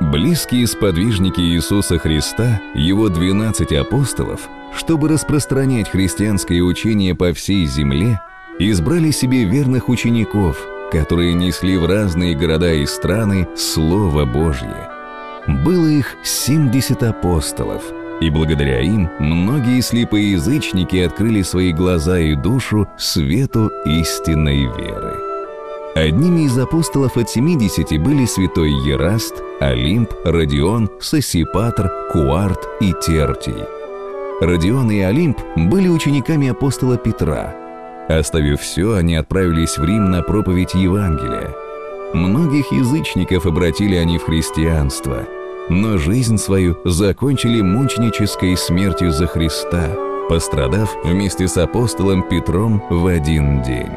Близкие сподвижники Иисуса Христа, Его 12 апостолов, чтобы распространять христианское учение по всей земле, избрали себе верных учеников, которые несли в разные города и страны Слово Божье. Было их 70 апостолов, и благодаря им многие слепые язычники открыли свои глаза и душу свету истинной веры. Одними из апостолов от 70 были святой Ераст, Олимп, Родион, Сосипатр, Куарт и Тертий. Родион и Олимп были учениками апостола Петра. Оставив все, они отправились в Рим на проповедь Евангелия. Многих язычников обратили они в христианство, но жизнь свою закончили мученической смертью за Христа, пострадав вместе с апостолом Петром в один день.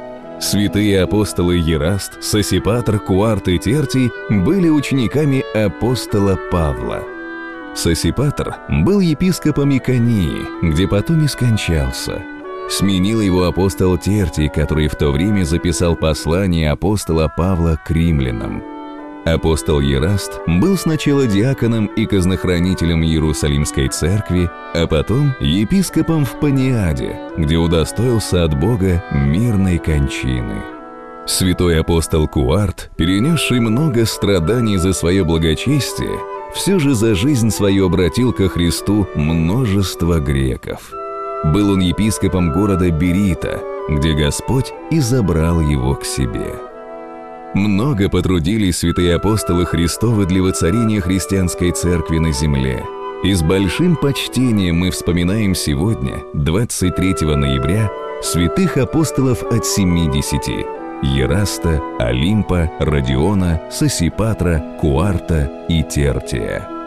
Святые апостолы Ераст, Сосипатр, Куарт и Тертий были учениками апостола Павла. Сосипатр был епископом Иконии, где потом и скончался. Сменил его апостол Тертий, который в то время записал послание апостола Павла к римлянам. Апостол Ераст был сначала диаконом и казнохранителем Иерусалимской церкви, а потом епископом в Паниаде, где удостоился от Бога мирной кончины. Святой апостол Куарт, перенесший много страданий за свое благочестие, все же за жизнь свою обратил ко Христу множество греков. Был он епископом города Берита, где Господь и забрал его к себе. Много потрудились святые апостолы Христовы для воцарения христианской церкви на земле. И с большим почтением мы вспоминаем сегодня, 23 ноября, святых апостолов от 70 – Ераста, Олимпа, Родиона, Сосипатра, Куарта и Тертия.